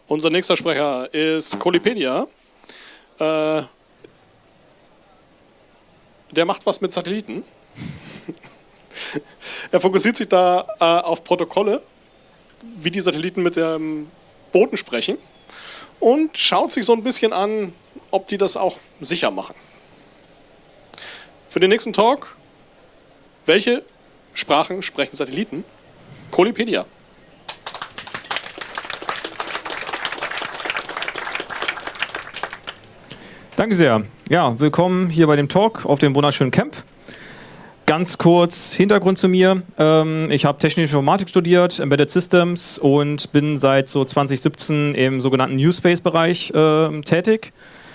Unser nächster Sprecher ist Colipedia. Der macht was mit Satelliten. Er fokussiert sich da auf Protokolle, wie die Satelliten mit dem Boden sprechen und schaut sich so ein bisschen an, ob die das auch sicher machen. Für den nächsten Talk, welche Sprachen sprechen Satelliten? Colipedia. Danke sehr. Ja, willkommen hier bei dem Talk auf dem wunderschönen Camp. Ganz kurz Hintergrund zu mir. Ich habe Technische Informatik studiert, Embedded Systems und bin seit so 2017 im sogenannten New Space-Bereich tätig.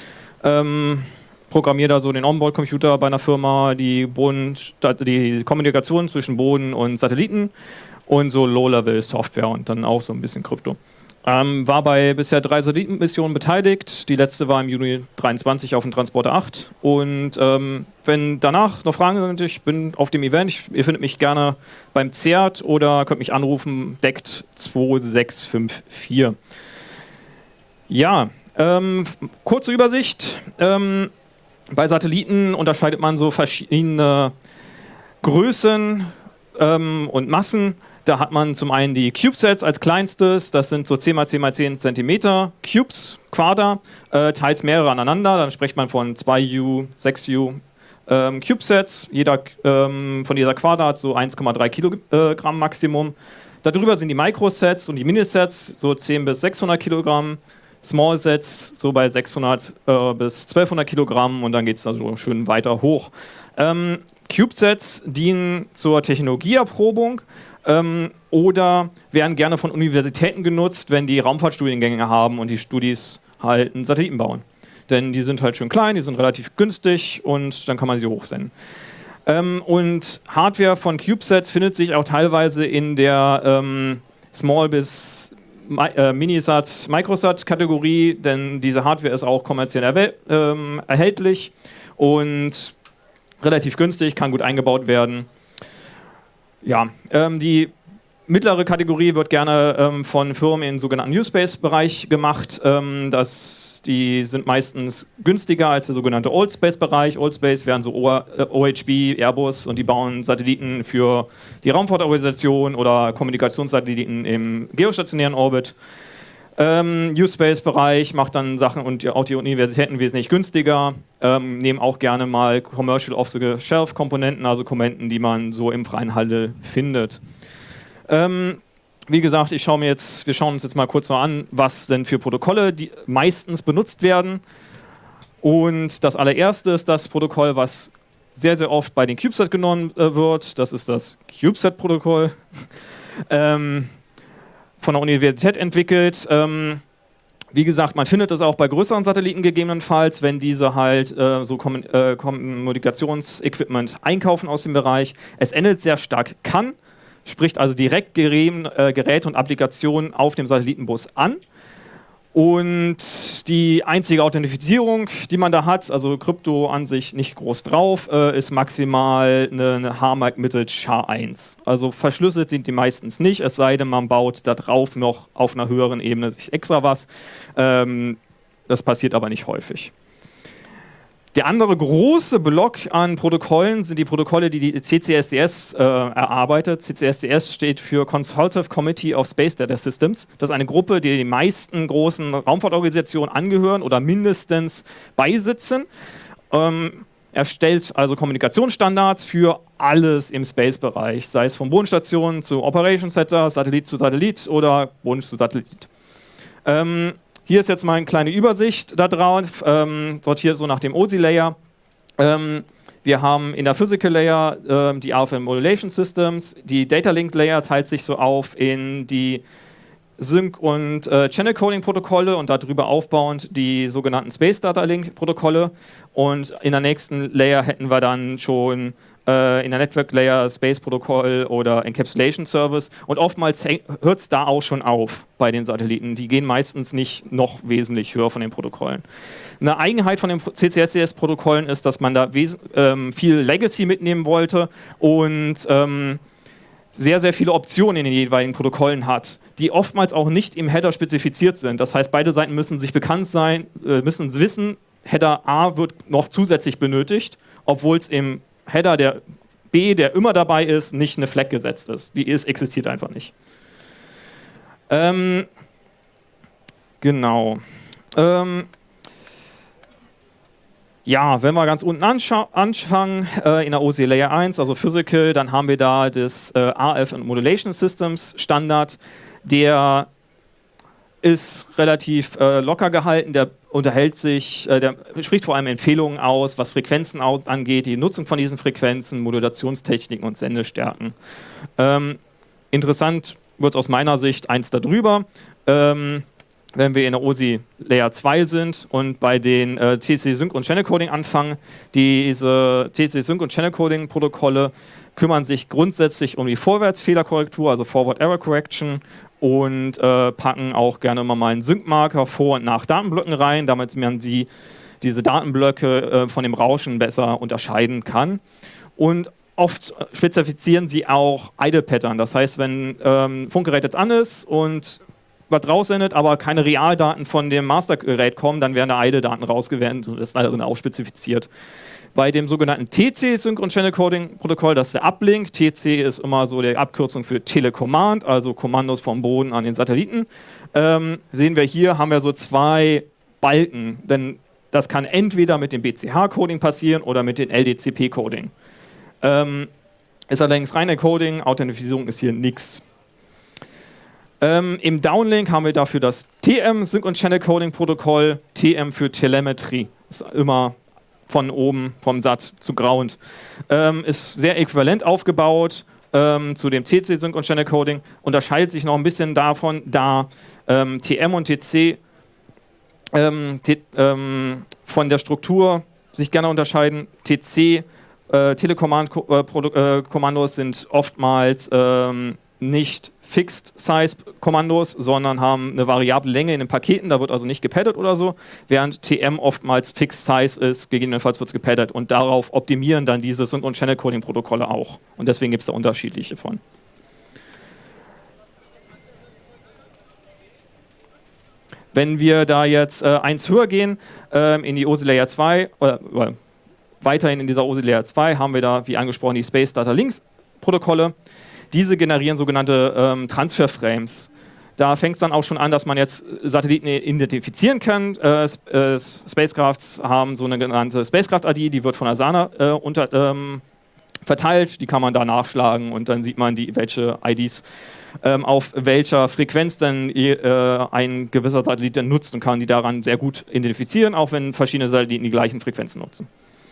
Programmiere da so den Onboard-Computer bei einer Firma, die Kommunikation zwischen Boden und Satelliten und so Low-Level-Software und dann auch so ein bisschen Krypto. War bei bisher 3 Satellitenmissionen beteiligt. Die letzte war im Juni 23 auf dem Transporter 8. Und wenn danach noch Fragen sind, ich bin auf dem Event. Ihr findet mich gerne beim CERT oder könnt mich anrufen, DECT 2654. Ja, kurze Übersicht. Bei Satelliten unterscheidet man so verschiedene Größen und Massen. Da hat man zum einen die CubeSats als kleinstes, das sind so 10 x 10 x 10 cm Cubes, Quader, teils mehrere aneinander, dann spricht man von 2U, 6U CubeSats, jeder von dieser Quader hat so 1,3 Kilogramm Maximum. Darüber sind die Microsats und die Minisats, so 10 bis 600 Kilogramm, Smallsats so bei 600 bis 1200 Kilogramm und dann geht es also schön weiter hoch. CubeSats dienen zur Technologieerprobung, oder werden gerne von Universitäten genutzt, wenn die Raumfahrtstudiengänge haben und die Studis halt einen Satelliten bauen. Denn die sind halt schön klein, die sind relativ günstig und dann kann man sie hochsenden. Und Hardware von CubeSats findet sich auch teilweise in der Small- bis Minisat, Microsat-Kategorie, denn diese Hardware ist auch kommerziell erhältlich und relativ günstig, kann gut eingebaut werden. Ja, die mittlere Kategorie wird gerne von Firmen im sogenannten New Space-Bereich gemacht. Die sind meistens günstiger als der sogenannte Old Space-Bereich. Old Space wären so OHB, Airbus und die bauen Satelliten für die Raumfahrtorganisation oder Kommunikationssatelliten im geostationären Orbit. New Space-Bereich macht dann Sachen und auch die Universitäten wesentlich günstiger, nehmen auch gerne mal Commercial Off-the-Shelf-Komponenten, also Komponenten, die man so im freien Handel findet. Wie gesagt, wir schauen uns jetzt mal kurz noch an, was denn für Protokolle die meistens benutzt werden. Und das allererste ist das Protokoll, was sehr, sehr oft bei den CubeSat genommen wird. Das ist das CubeSat-Protokoll. Von der Universität entwickelt. Wie gesagt, man findet das auch bei größeren Satelliten gegebenenfalls, wenn diese halt so Kommunikationsequipment einkaufen aus dem Bereich. Es ähnelt sehr stark CAN, spricht also direkt Geräte und Applikationen auf dem Satellitenbus an. Und die einzige Authentifizierung, die man da hat, also Krypto an sich nicht groß drauf, ist maximal eine HMAC mittels SHA-1. Also verschlüsselt sind die meistens nicht, es sei denn, man baut da drauf noch auf einer höheren Ebene sich extra was. Das passiert aber nicht häufig. Der andere große Block an Protokollen sind die Protokolle, die die CCSDS erarbeitet. CCSDS steht für Consultative Committee of Space Data Systems. Das ist eine Gruppe, die den meisten großen Raumfahrtorganisationen angehören oder mindestens beisitzen. Er stellt also Kommunikationsstandards für alles im Space-Bereich, sei es von Bodenstationen zu Operation Center, Satellit zu Satellit oder Boden zu Satellit. Hier ist jetzt mal eine kleine Übersicht da drauf, sortiert so nach dem OSI-Layer. Wir haben in der Physical Layer die RF Modulation Systems, die Data Link Layer teilt sich so auf in die Sync- und Channel-Coding-Protokolle und darüber aufbauend die sogenannten Space Data Link-Protokolle. Und in der nächsten Layer hätten wir dann schon in der Network Layer Space-Protokoll oder Encapsulation Service. Und oftmals hört es da auch schon auf bei den Satelliten. Die gehen meistens nicht noch wesentlich höher von den Protokollen. Eine Eigenheit von den CCSDS-Protokollen ist, dass man da viel Legacy mitnehmen wollte und sehr, sehr viele Optionen in den jeweiligen Protokollen hat, die oftmals auch nicht im Header spezifiziert sind. Das heißt, beide Seiten müssen sich bekannt sein, müssen wissen, Header A wird noch zusätzlich benötigt, obwohl es im Header der B, der immer dabei ist, nicht eine Flag gesetzt ist. Existiert einfach nicht. Genau. Ja, wenn wir ganz unten anfangen, in der OC Layer 1, also Physical, dann haben wir da das RF und Modulation Systems Standard. Der ist relativ locker gehalten, der der spricht vor allem Empfehlungen aus, was Frequenzen angeht, die Nutzung von diesen Frequenzen, Modulationstechniken und Sendestärken. Interessant wird es aus meiner Sicht eins darüber. Wenn wir in der OSI Layer 2 sind und bei den TC Sync und Channel Coding anfangen, diese TC Sync und Channel Coding Protokolle kümmern sich grundsätzlich um die Vorwärtsfehlerkorrektur, also Forward Error Correction, und packen auch gerne immer mal einen Sync-Marker vor und nach Datenblöcken rein, damit man diese Datenblöcke von dem Rauschen besser unterscheiden kann. Und oft spezifizieren sie auch Idle-Pattern, das heißt, wenn Funkgerät jetzt an ist und was raussendet, aber keine Realdaten von dem Mastergerät kommen, dann werden da Idle-Daten rausgewertet und das ist darin auch spezifiziert. Bei dem sogenannten TC Sync und Channel Coding Protokoll, das ist der Uplink. TC ist immer so die Abkürzung für Telecommand, also Kommandos vom Boden an den Satelliten. Sehen wir hier, haben wir so zwei Balken, denn das kann entweder mit dem BCH-Coding passieren oder mit dem LDCP-Coding. Ist allerdings rein Encoding, Authentifizierung ist hier nichts. Im Downlink haben wir dafür das TM Sync und Channel Coding Protokoll, TM für Telemetrie. Ist immer von oben, vom SAT zu Ground. Ist sehr äquivalent aufgebaut zu dem TC Sync und Channel Coding. Unterscheidet sich noch ein bisschen davon, da TM und TC von der Struktur sich gerne unterscheiden. TC Telekommandos sind oftmals nicht Fixed-Size-Kommandos, sondern haben eine variable Länge in den Paketen, da wird also nicht gepaddet oder so, während TM oftmals Fixed-Size ist, gegebenenfalls wird es gepaddet und darauf optimieren dann diese Sync- und Channel-Coding-Protokolle auch. Und deswegen gibt es da unterschiedliche von. Wenn wir da jetzt eins höher gehen, in die OSI Layer 2, oder weiterhin in dieser OSI Layer 2, haben wir da, wie angesprochen, die Space Data Links Protokolle. Diese generieren sogenannte Transfer-Frames. Da fängt es dann auch schon an, dass man jetzt Satelliten identifizieren kann. Spacecrafts haben so eine genannte Spacecraft-ID, die wird von Asana verteilt. Die kann man da nachschlagen und dann sieht man, welche IDs auf welcher Frequenz dann ein gewisser Satellit dann nutzt und kann die daran sehr gut identifizieren, auch wenn verschiedene Satelliten die gleichen Frequenzen nutzen.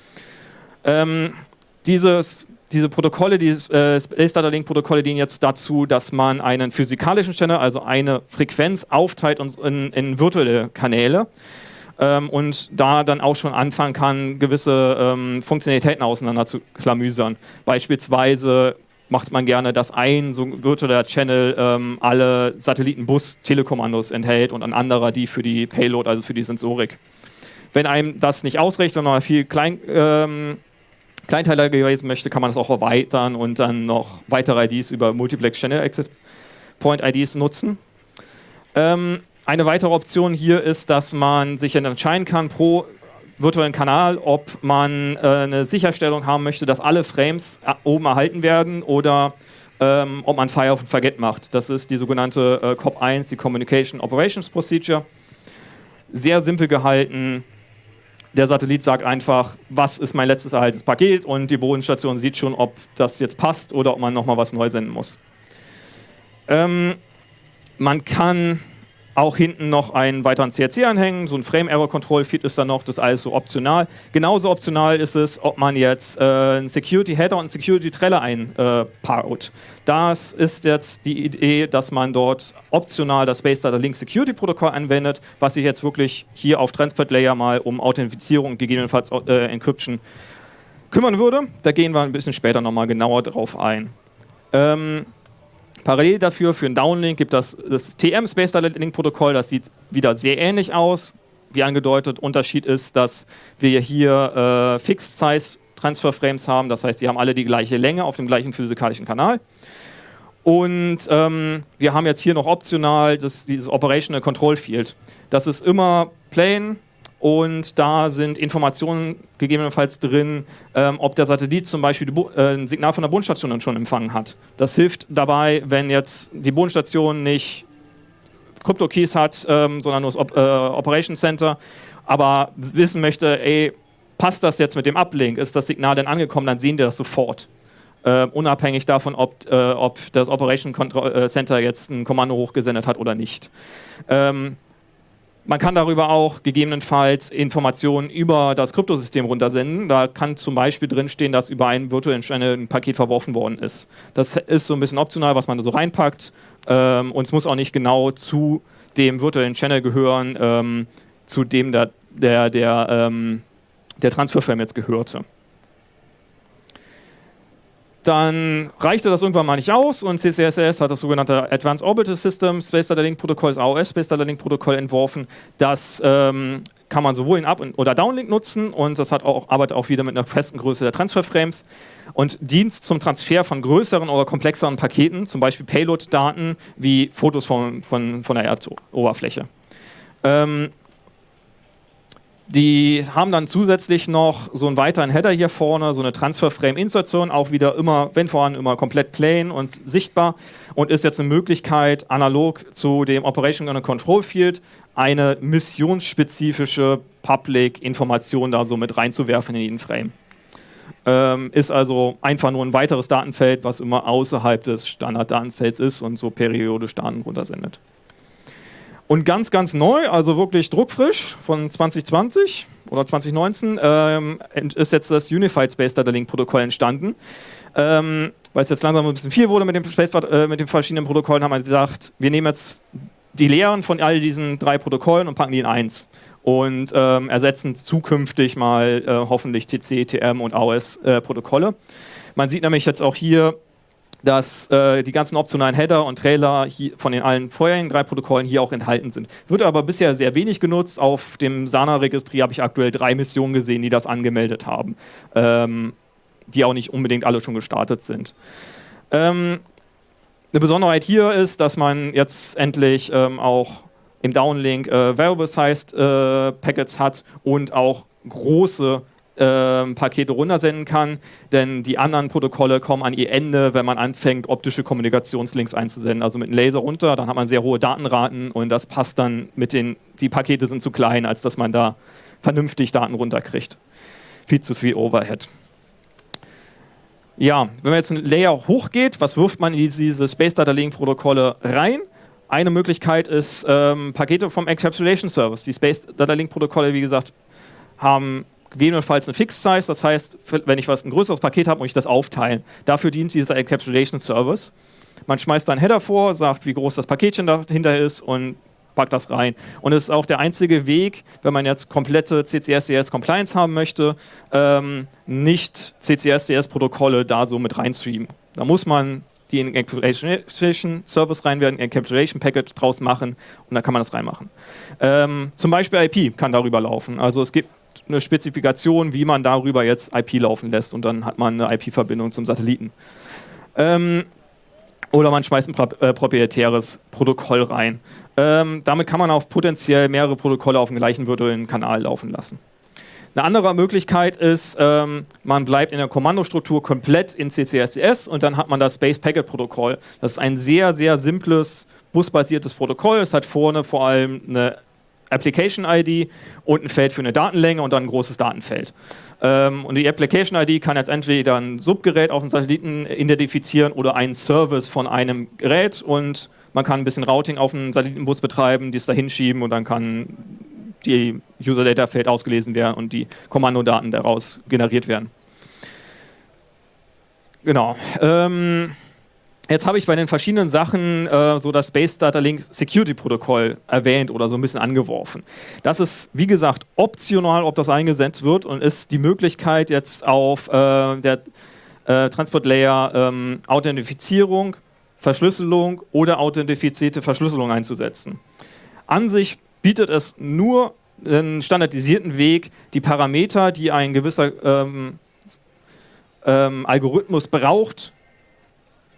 Diese Protokolle, diese Space Data Link Protokolle dienen jetzt dazu, dass man einen physikalischen Channel, also eine Frequenz, aufteilt in virtuelle Kanäle und da dann auch schon anfangen kann, gewisse Funktionalitäten auseinander zu klamüsern. Beispielsweise macht man gerne, dass ein so virtueller Channel alle Satellitenbus-Telekommandos enthält und ein anderer die für die Payload, also für die Sensorik. Wenn einem das nicht ausreicht, sondern man viel kleinteiliger gewesen möchte, kann man das auch erweitern und dann noch weitere IDs über Multiplex Channel Access Point IDs nutzen. Eine weitere Option hier ist, dass man sich entscheiden kann pro virtuellen Kanal, ob man eine Sicherstellung haben möchte, dass alle Frames oben erhalten werden oder ob man Fire and Forget macht. Das ist die sogenannte COP1, die Communication Operations Procedure. Sehr simpel gehalten. Der Satellit sagt einfach, was ist mein letztes erhaltenes Paket und die Bodenstation sieht schon, ob das jetzt passt oder ob man nochmal was neu senden muss. Man kann auch hinten noch einen weiteren CRC anhängen, so ein Frame Error Control Feed ist da noch, das ist alles so optional. Genauso optional ist es, ob man jetzt einen Security Header und einen Security Trailer einbaut. Das ist jetzt die Idee, dass man dort optional das Space Data Link Security Protokoll anwendet, was sich jetzt wirklich hier auf Transport Layer mal um Authentifizierung und gegebenenfalls Encryption kümmern würde. Da gehen wir ein bisschen später nochmal genauer drauf ein. Parallel dafür, für einen Downlink, gibt das TM Space Data Link Protokoll, das sieht wieder sehr ähnlich aus. Wie angedeutet, Unterschied ist, dass wir hier Fixed Size Transfer Frames haben, das heißt, die haben alle die gleiche Länge auf dem gleichen physikalischen Kanal. Und wir haben jetzt hier noch optional dieses Operational Control Field. Das ist immer plain und da sind Informationen gegebenenfalls drin, ob der Satellit zum Beispiel ein Signal von der Bodenstation dann schon empfangen hat. Das hilft dabei, wenn jetzt die Bodenstation nicht Crypto-Keys hat, sondern nur das Operation Center, aber wissen möchte, ey, passt das jetzt mit dem Uplink? Ist das Signal denn angekommen? Dann sehen die das sofort. Unabhängig davon, ob das Operation Center jetzt ein Kommando hochgesendet hat oder nicht. Man kann darüber auch gegebenenfalls Informationen über das Kryptosystem runtersenden. Da kann zum Beispiel drinstehen, dass über einen virtuellen Channel ein Paket verworfen worden ist. Das ist so ein bisschen optional, was man da so reinpackt. Und es muss auch nicht genau zu dem virtuellen Channel gehören, zu dem der Transferframe jetzt gehörte. Dann reichte das irgendwann mal nicht aus und CCSS hat das sogenannte Advanced Orbital System Space Data Link Protokoll, das AOS Space Data Link Protokoll entworfen. Das kann man sowohl in Up- oder Downlink nutzen und das arbeitet auch wieder mit einer festen Größe der Transferframes und dient zum Transfer von größeren oder komplexeren Paketen, zum Beispiel Payload-Daten wie Fotos von der Erdoberfläche. Die haben dann zusätzlich noch so einen weiteren Header hier vorne, so eine Transfer-Frame-Insertion, auch wieder immer, wenn vorhanden, immer komplett plain und sichtbar und ist jetzt eine Möglichkeit, analog zu dem Operation and Control Field eine missionsspezifische Public-Information da so mit reinzuwerfen in jeden Frame. Ist also einfach nur ein weiteres Datenfeld, was immer außerhalb des Standarddatenfelds ist und so periodisch Daten runtersendet. Und ganz, ganz neu, also wirklich druckfrisch von 2020 oder 2019, ist jetzt das Unified Space Data Link Protokoll entstanden. Weil es jetzt langsam ein bisschen viel wurde mit den verschiedenen Protokollen, haben wir gesagt, wir nehmen jetzt die Lehren von all diesen 3 Protokollen und packen die in eins. Und ersetzen zukünftig mal hoffentlich TC, TM und AOS Protokolle. Man sieht nämlich jetzt auch hier, dass die ganzen optionalen Header und Trailer hier von den allen vorherigen 3 Protokollen hier auch enthalten sind. Wird aber bisher sehr wenig genutzt. Auf dem SANA-Registry habe ich aktuell 3 Missionen gesehen, die das angemeldet haben, die auch nicht unbedingt alle schon gestartet sind. Eine Besonderheit hier ist, dass man jetzt endlich auch im Downlink Variable-Sized Packets hat und auch große Pakete runtersenden kann, denn die anderen Protokolle kommen an ihr Ende, wenn man anfängt, optische Kommunikationslinks einzusenden. Also mit einem Laser runter, dann hat man sehr hohe Datenraten und das passt dann mit die Pakete sind zu klein, als dass man da vernünftig Daten runterkriegt. Viel zu viel Overhead. Ja, wenn man jetzt einen Layer hochgeht, was wirft man in diese Space Data Link Protokolle rein? Eine Möglichkeit ist Pakete vom Encapsulation Service. Die Space Data Link Protokolle, wie gesagt, haben gegebenenfalls eine Fixed Size, das heißt, wenn ich ein größeres Paket habe, muss ich das aufteilen. Dafür dient dieser Encapsulation Service. Man schmeißt da einen Header vor, sagt, wie groß das Paketchen dahinter ist und packt das rein. Und es ist auch der einzige Weg, wenn man jetzt komplette CCS-DS-Compliance haben möchte, nicht CCS-DS-Protokolle da so mit reinstreamen. Da muss man die Encapsulation Service reinwerden, Encapsulation Packet draus machen und dann kann man das reinmachen. Zum Beispiel IP kann darüber laufen. Also es gibt eine Spezifikation, wie man darüber jetzt IP laufen lässt und dann hat man eine IP-Verbindung zum Satelliten. Oder man schmeißt ein proprietäres Protokoll rein. Damit kann man auch potenziell mehrere Protokolle auf dem gleichen virtuellen Kanal laufen lassen. Eine andere Möglichkeit ist, man bleibt in der Kommandostruktur komplett in CCSDS und dann hat man das Space Packet Protokoll. Das ist ein sehr, sehr simples, busbasiertes Protokoll. Es hat vorne vor allem eine Application-ID und ein Feld für eine Datenlänge und dann ein großes Datenfeld. Und die Application-ID kann jetzt entweder ein Subgerät auf dem Satelliten identifizieren oder einen Service von einem Gerät und man kann ein bisschen Routing auf dem Satellitenbus betreiben, dies da hinschieben und dann kann die User-Data-Feld ausgelesen werden und die Kommandodaten daraus generiert werden. Genau. Jetzt habe ich bei den verschiedenen Sachen so das Space Data Link Security Protokoll erwähnt oder so ein bisschen angeworfen. Das ist, wie gesagt, optional, ob das eingesetzt wird und ist die Möglichkeit jetzt auf der Transport Layer Authentifizierung, Verschlüsselung oder authentifizierte Verschlüsselung einzusetzen. An sich bietet es nur einen standardisierten Weg, die Parameter, die ein gewisser Algorithmus braucht,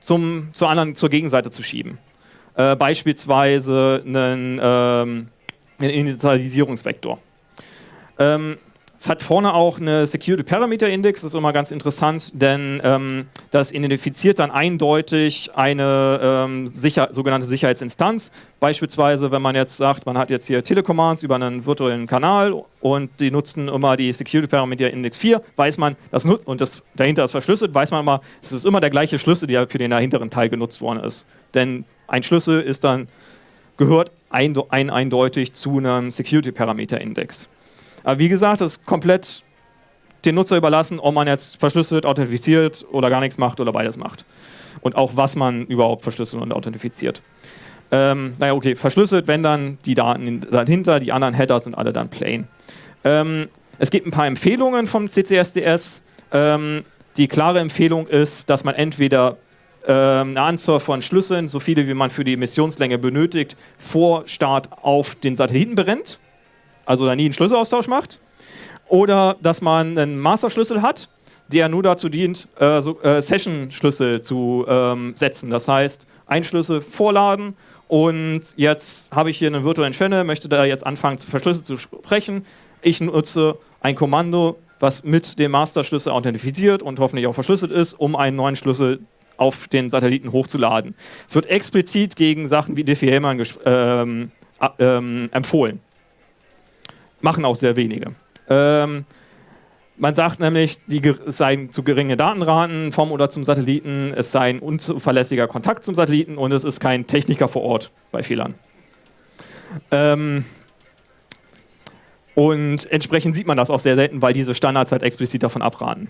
zur Gegenseite zu schieben. Beispielsweise einen Initialisierungsvektor. Es hat vorne auch eine Security Parameter Index, das ist immer ganz interessant, denn das identifiziert dann eindeutig eine sogenannte Sicherheitsinstanz. Beispielsweise, wenn man jetzt sagt, man hat jetzt hier Telecommands über einen virtuellen Kanal und die nutzen immer die Security Parameter Index 4, weiß man, das dahinter ist verschlüsselt, weiß man immer, es ist immer der gleiche Schlüssel, der für den hinteren Teil genutzt worden ist. Denn ein Schlüssel gehört eindeutig zu einem Security Parameter Index. Aber wie gesagt, das ist komplett den Nutzer überlassen, ob man jetzt verschlüsselt, authentifiziert oder gar nichts macht oder beides macht. Und auch, was man überhaupt verschlüsselt und authentifiziert. Naja, okay, verschlüsselt, wenn dann die Daten dahinter, die anderen Header sind alle dann plain. Es gibt ein paar Empfehlungen vom CCSDS. Die klare Empfehlung ist, dass man entweder eine Anzahl von Schlüsseln, so viele wie man für die Missionslänge benötigt, vor Start auf den Satelliten brennt. Also da nie einen Schlüsselaustausch macht. Oder dass man einen Master-Schlüssel hat, der nur dazu dient, Session-Schlüssel zu setzen. Das heißt, ein Schlüssel vorladen und jetzt habe ich hier einen virtuellen Channel, möchte da jetzt anfangen, verschlüsselt zu sprechen. Ich nutze ein Kommando, was mit dem Master-Schlüssel authentifiziert und hoffentlich auch verschlüsselt ist, um einen neuen Schlüssel auf den Satelliten hochzuladen. Es wird explizit gegen Sachen wie Diffie-Hellman empfohlen. Machen auch sehr wenige. Man sagt nämlich, es seien zu geringe Datenraten vom oder zum Satelliten, es sei ein unzuverlässiger Kontakt zum Satelliten und es ist kein Techniker vor Ort bei Fehlern. Und entsprechend sieht man das auch sehr selten, weil diese Standards halt explizit davon abraten.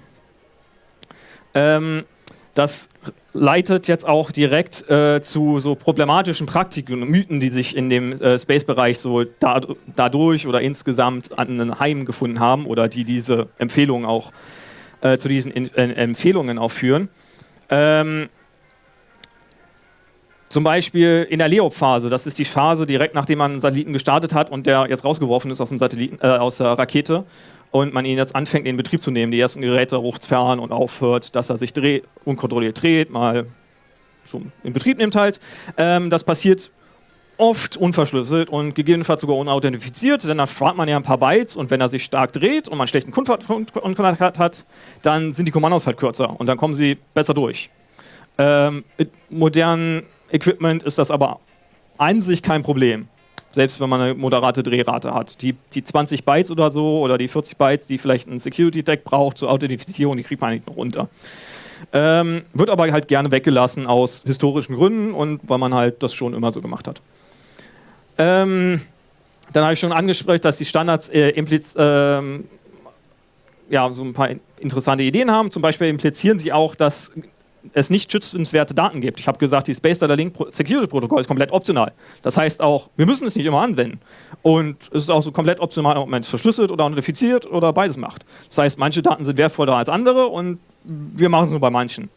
Das leitet jetzt auch direkt zu so problematischen Praktiken und Mythen, die sich in dem Space-Bereich so dadurch oder insgesamt an einen Heim gefunden haben oder die diese Empfehlungen auch zu diesen Empfehlungen auch führen. Zum Beispiel in der LEOP-Phase, das ist die Phase direkt nachdem man einen Satelliten gestartet hat und der jetzt rausgeworfen ist aus dem aus der Rakete und man ihn jetzt anfängt, in Betrieb zu nehmen, die ersten Geräte hochfahren und aufhört, dass er sich unkontrolliert dreht, mal schon in Betrieb nimmt halt. Das passiert oft unverschlüsselt und gegebenenfalls sogar unauthentifiziert, denn dann fährt man ja ein paar Bytes und wenn er sich stark dreht und man schlechten Kontakt hat, dann sind die Kommandos halt kürzer und dann kommen sie besser durch. Mit modernen Equipment ist das aber an sich kein Problem. Selbst wenn man eine moderate Drehrate hat. Die 20 Bytes oder so oder die 40 Bytes, die vielleicht ein Security-Deck braucht zur Authentifizierung, die kriegt man eigentlich noch runter. Wird aber halt gerne weggelassen aus historischen Gründen und weil man halt das schon immer so gemacht hat. Dann habe ich schon angesprochen, dass die Standards so ein paar interessante Ideen haben. Zum Beispiel implizieren sie auch, dass es nicht schützenswerte Daten gibt. Ich habe gesagt, die Space Data Link Security Protokoll ist komplett optional. Das heißt auch, wir müssen es nicht immer anwenden. Und es ist auch so komplett optional, ob man es verschlüsselt oder authentifiziert oder beides macht. Das heißt, manche Daten sind wertvoller als andere und wir machen es nur bei manchen.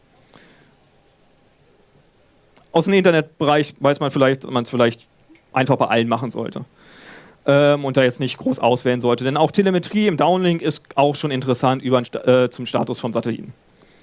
Aus dem Internetbereich weiß man vielleicht, dass man es vielleicht einfach bei allen machen sollte. Und da jetzt nicht groß auswählen sollte. Denn auch Telemetrie im Downlink ist auch schon interessant zum Status von Satelliten.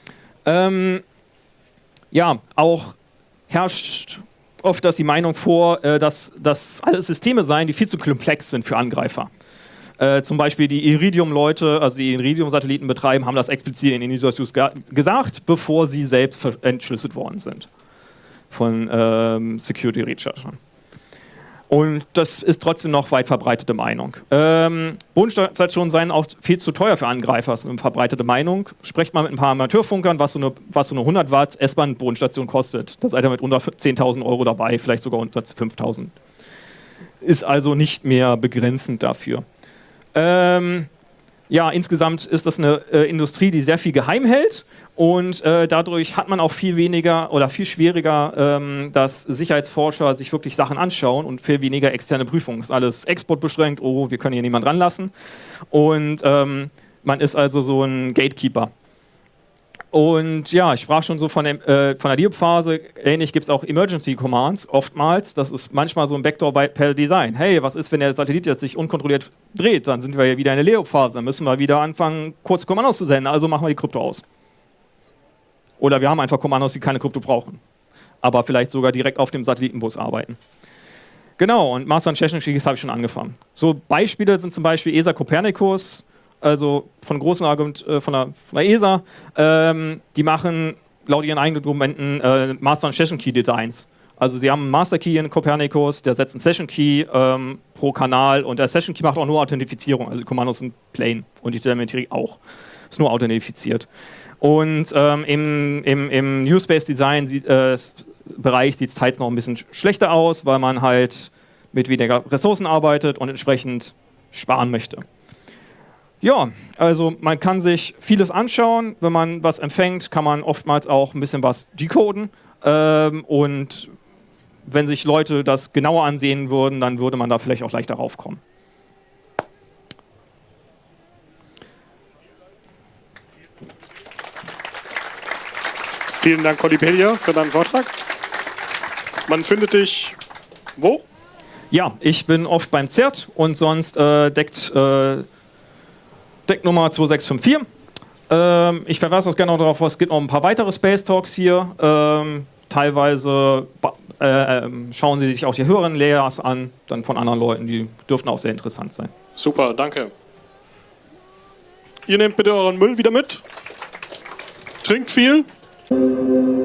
Ja, auch herrscht oft die Meinung vor, dass das alles Systeme seien, die viel zu komplex sind für Angreifer. Zum Beispiel die Iridium-Leute, also die Iridium-Satelliten betreiben, haben das explizit in Initial gesagt, bevor sie selbst entschlüsselt worden sind von Security-Researchern. Und das ist trotzdem noch weit verbreitete Meinung. Bodenstationen seien auch viel zu teuer für Angreifer, das ist eine verbreitete Meinung. Sprecht mal mit ein paar Amateurfunkern, was so eine 100 Watt S-Bahn-Bodenstation kostet. Da seid ihr mit unter 10.000 Euro dabei, vielleicht sogar unter 5.000. Ist also nicht mehr begrenzend dafür. Ja, insgesamt ist das eine Industrie, die sehr viel geheim hält und dadurch hat man auch viel weniger oder viel schwieriger, dass Sicherheitsforscher sich wirklich Sachen anschauen und viel weniger externe Prüfungen. Ist alles exportbeschränkt, oh, wir können hier niemanden ranlassen und man ist also so ein Gatekeeper. Und ja, ich sprach schon so von der LEOP-Phase, ähnlich gibt es auch Emergency Commands oftmals, das ist manchmal so ein Backdoor per Design. Hey, was ist, wenn der Satellit jetzt sich unkontrolliert dreht, dann sind wir ja wieder in der LEOP-Phase, dann müssen wir wieder anfangen, kurze Kommandos zu senden, also machen wir die Krypto aus. Oder wir haben einfach Kommandos, die keine Krypto brauchen, aber vielleicht sogar direkt auf dem Satellitenbus arbeiten. Genau, und Master und Session Keys habe ich schon angefangen. So Beispiele sind zum Beispiel ESA Copernicus, also von großen von der ESA. Die machen laut ihren eigenen Dokumenten Master und Session Key Designs. Also sie haben einen Master Key in Copernicus, der setzt einen Session Key pro Kanal und der Session Key macht auch nur Authentifizierung. Also die Kommandos sind plain und die Telemetrie auch. Ist nur authentifiziert. Und im New Space Design Bereich sieht es teils noch ein bisschen schlechter aus, weil man halt mit weniger Ressourcen arbeitet und entsprechend sparen möchte. Ja, also man kann sich vieles anschauen. Wenn man was empfängt, kann man oftmals auch ein bisschen was decoden. Und wenn sich Leute das genauer ansehen würden, dann würde man da vielleicht auch leichter raufkommen. Vielen Dank, Codipedia, für deinen Vortrag. Man findet dich wo? Ja, ich bin oft beim ZERT und sonst Decknummer 2654. Ich verweise auch gerne noch darauf, es gibt noch ein paar weitere Space Talks hier. Teilweise schauen Sie sich auch die höheren Layers an, dann von anderen Leuten, die dürften auch sehr interessant sein. Super, danke. Ihr nehmt bitte euren Müll wieder mit. Trinkt viel.